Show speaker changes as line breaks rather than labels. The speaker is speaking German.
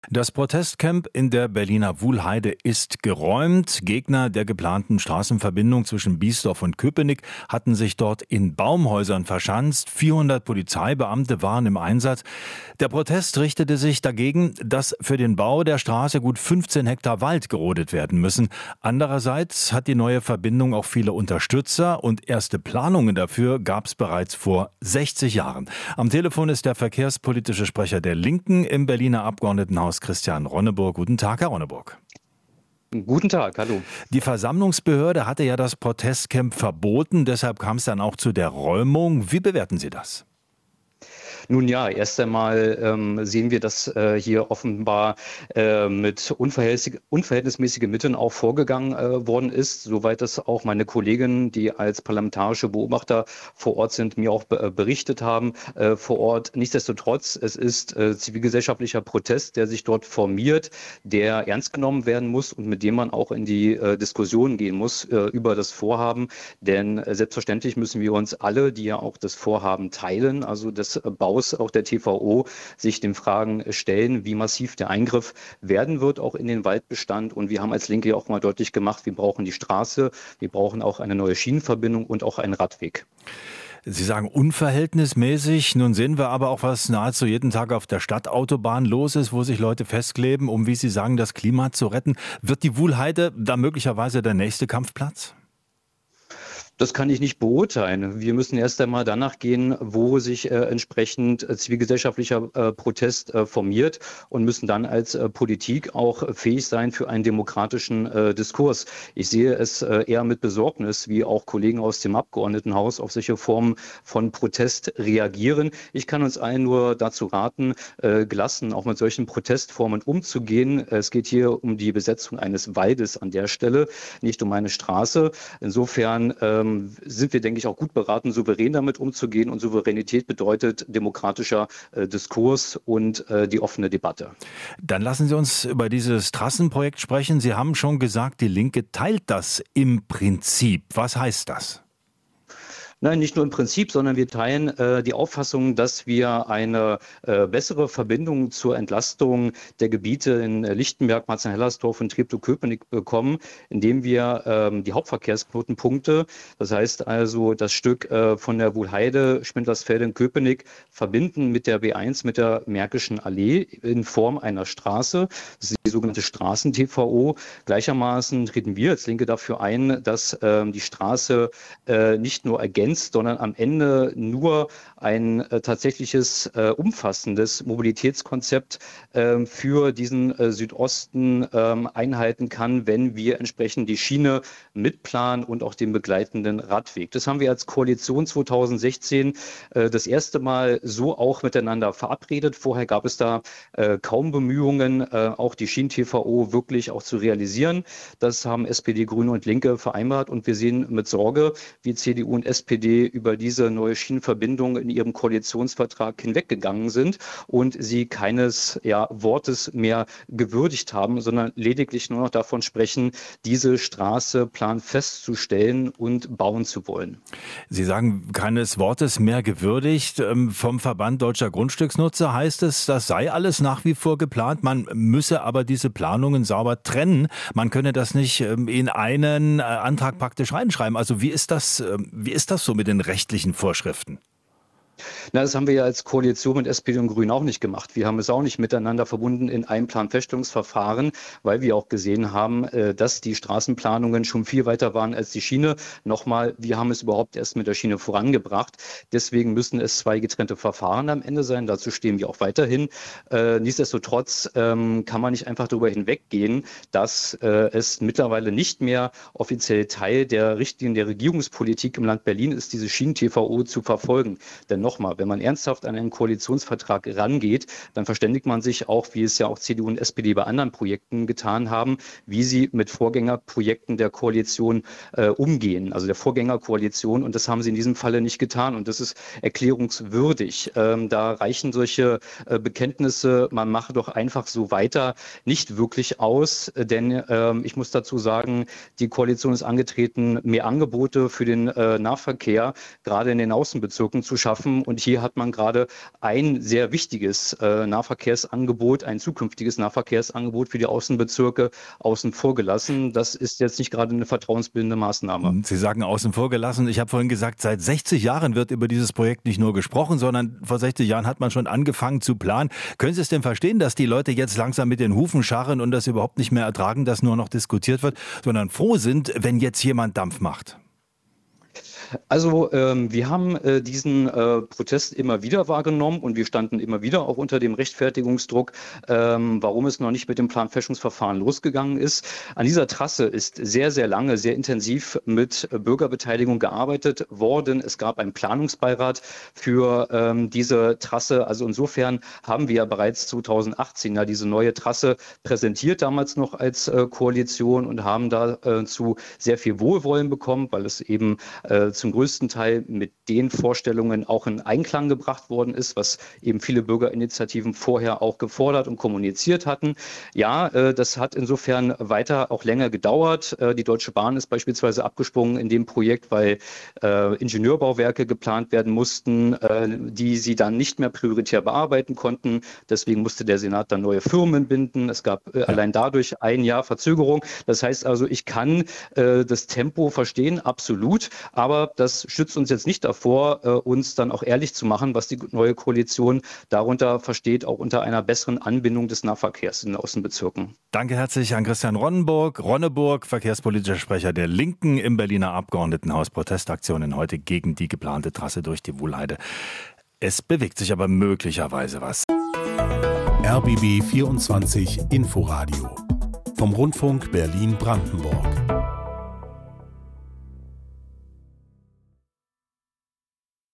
Das Protestcamp in der Berliner Wuhlheide ist geräumt. Gegner der geplanten Straßenverbindung zwischen Biesdorf und Köpenick hatten sich dort in Baumhäusern verschanzt. 400 Polizeibeamte waren im Einsatz. Der Protest richtete sich dagegen, dass für den Bau der Straße gut 15 Hektar Wald gerodet werden müssen. Andererseits hat die neue Verbindung auch viele Unterstützer und erste Planungen dafür gab es bereits vor 60 Jahren. Am Telefon ist der verkehrspolitische Sprecher der Linken im Berliner Abgeordnetenhaus, Christian Ronneburg. Guten Tag, Herr Ronneburg.
Guten Tag, hallo.
Die Versammlungsbehörde hatte ja das Protestcamp verboten, deshalb kam es dann auch zu der Räumung. Wie bewerten Sie das?
Nun ja, erst einmal sehen wir, dass hier offenbar mit unverhältnismäßigen Mitteln auch vorgegangen worden ist, soweit das auch meine Kolleginnen, die als parlamentarische Beobachter vor Ort sind, mir auch berichtet haben vor Ort. Nichtsdestotrotz, es ist zivilgesellschaftlicher Protest, der sich dort formiert, der ernst genommen werden muss und mit dem man auch in die Diskussion gehen muss über das Vorhaben. Denn selbstverständlich müssen wir uns alle, die ja auch das Vorhaben teilen, also das Baus auch der TVO, sich den Fragen stellen, wie massiv der Eingriff werden wird, auch in den Waldbestand. Und wir haben als Linke ja auch mal deutlich gemacht, wir brauchen die Straße, wir brauchen auch eine neue Schienenverbindung und auch einen Radweg.
Sie sagen unverhältnismäßig. Nun sehen wir aber auch, was nahezu jeden Tag auf der Stadtautobahn los ist, wo sich Leute festkleben, um, wie Sie sagen, das Klima zu retten. Wird die Wuhlheide da möglicherweise der nächste Kampfplatz?
Das kann ich nicht beurteilen. Wir müssen erst einmal danach gehen, wo sich entsprechend zivilgesellschaftlicher Protest formiert und müssen dann als Politik auch fähig sein für einen demokratischen Diskurs. Ich sehe es eher mit Besorgnis, wie auch Kollegen aus dem Abgeordnetenhaus auf solche Formen von Protest reagieren. Ich kann uns allen nur dazu raten, gelassen auch mit solchen Protestformen umzugehen. Es geht hier um die Besetzung eines Waldes an der Stelle, nicht um eine Straße. Insofern sind wir, denke ich, auch gut beraten, souverän damit umzugehen. Und Souveränität bedeutet demokratischer Diskurs und die offene Debatte.
Dann lassen Sie uns über dieses Trassenprojekt sprechen. Sie haben schon gesagt, die Linke teilt das im Prinzip. Was heißt das?
Nein, nicht nur im Prinzip, sondern wir teilen die Auffassung, dass wir eine bessere Verbindung zur Entlastung der Gebiete in Lichtenberg, Marzahn-Hellersdorf und Treptow-Köpenick bekommen, indem wir die Hauptverkehrsknotenpunkte, das heißt also das Stück von der Wuhlheide, Spindlersfelde-Köpenick, verbinden mit der B1, mit der Märkischen Allee in Form einer Straße. Das ist die sogenannte Straßen-TVO. Gleichermaßen treten wir als Linke dafür ein, dass die Straße nicht nur ergänzt, sondern am Ende nur ein tatsächliches umfassendes Mobilitätskonzept für diesen Südosten einhalten kann, wenn wir entsprechend die Schiene mitplanen und auch den begleitenden Radweg. Das haben wir als Koalition 2016 das erste Mal so auch miteinander verabredet. Vorher gab es da kaum Bemühungen, auch die Schienen-TVO wirklich auch zu realisieren. Das haben SPD, Grüne und Linke vereinbart und wir sehen mit Sorge, wie CDU und SPD über diese neue Schienenverbindung in ihrem Koalitionsvertrag hinweggegangen sind und sie keines Wortes mehr gewürdigt haben, sondern lediglich nur noch davon sprechen, diese Straße planfest zu stellen und bauen zu wollen.
Sie sagen, keines Wortes mehr gewürdigt. Vom Verband Deutscher Grundstücksnutzer heißt es, das sei alles nach wie vor geplant. Man müsse aber diese Planungen sauber trennen. Man könne das nicht in einen Antrag praktisch reinschreiben. Also wie ist das so mit den rechtlichen Vorschriften?
Na, das haben wir ja als Koalition mit SPD und Grünen auch nicht gemacht. Wir haben es auch nicht miteinander verbunden in einem Planfeststellungsverfahren, weil wir auch gesehen haben, dass die Straßenplanungen schon viel weiter waren als die Schiene. Nochmal, wir haben es überhaupt erst mit der Schiene vorangebracht. Deswegen müssen es zwei getrennte Verfahren am Ende sein. Dazu stehen wir auch weiterhin. Nichtsdestotrotz kann man nicht einfach darüber hinweggehen, dass es mittlerweile nicht mehr offiziell Teil der Richtlinien der Regierungspolitik im Land Berlin ist, diese Schienen-TVO zu verfolgen. Denn nochmal, wenn man ernsthaft an einen Koalitionsvertrag rangeht, dann verständigt man sich auch, wie es ja auch CDU und SPD bei anderen Projekten getan haben, wie sie mit Vorgängerprojekten der Koalition umgehen, also der Vorgängerkoalition. Und das haben sie in diesem Falle nicht getan. Und das ist erklärungswürdig. Da reichen solche Bekenntnisse, man mache doch einfach so weiter, nicht wirklich aus. Denn ich muss dazu sagen, die Koalition ist angetreten, mehr Angebote für den Nahverkehr, gerade in den Außenbezirken, zu schaffen. Und hier hat man gerade ein sehr wichtiges Nahverkehrsangebot, ein zukünftiges Nahverkehrsangebot für die Außenbezirke außen vor gelassen. Das ist jetzt nicht gerade eine vertrauensbildende Maßnahme.
Sie sagen außen vor gelassen. Ich habe vorhin gesagt, seit 60 Jahren wird über dieses Projekt nicht nur gesprochen, sondern vor 60 Jahren hat man schon angefangen zu planen. Können Sie es denn verstehen, dass die Leute jetzt langsam mit den Hufen scharren und das überhaupt nicht mehr ertragen, dass nur noch diskutiert wird, sondern froh sind, wenn jetzt jemand Dampf macht?
Also wir haben diesen Protest immer wieder wahrgenommen und wir standen immer wieder auch unter dem Rechtfertigungsdruck, warum es noch nicht mit dem Planfeststellungsverfahren losgegangen ist. An dieser Trasse ist sehr, sehr lange, sehr intensiv mit Bürgerbeteiligung gearbeitet worden. Es gab einen Planungsbeirat für diese Trasse. Also insofern haben wir ja bereits 2018 ja diese neue Trasse präsentiert, damals noch als Koalition, und haben dazu sehr viel Wohlwollen bekommen, weil es eben zum größten Teil mit den Vorstellungen auch in Einklang gebracht worden ist, was eben viele Bürgerinitiativen vorher auch gefordert und kommuniziert hatten. Ja, das hat insofern weiter auch länger gedauert. Die Deutsche Bahn ist beispielsweise abgesprungen in dem Projekt, weil Ingenieurbauwerke geplant werden mussten, die sie dann nicht mehr prioritär bearbeiten konnten. Deswegen musste der Senat dann neue Firmen binden. Es gab allein dadurch ein Jahr Verzögerung. Das heißt also, ich kann das Tempo verstehen, absolut, aber das schützt uns jetzt nicht davor, uns dann auch ehrlich zu machen, was die neue Koalition darunter versteht, auch unter einer besseren Anbindung des Nahverkehrs in den Außenbezirken.
Danke herzlich an Christian Ronneburg, verkehrspolitischer Sprecher der Linken im Berliner Abgeordnetenhaus. Protestaktionen heute gegen die geplante Trasse durch die Wuhlheide. Es bewegt sich aber möglicherweise was.
RBB 24 Inforadio vom Rundfunk Berlin-Brandenburg.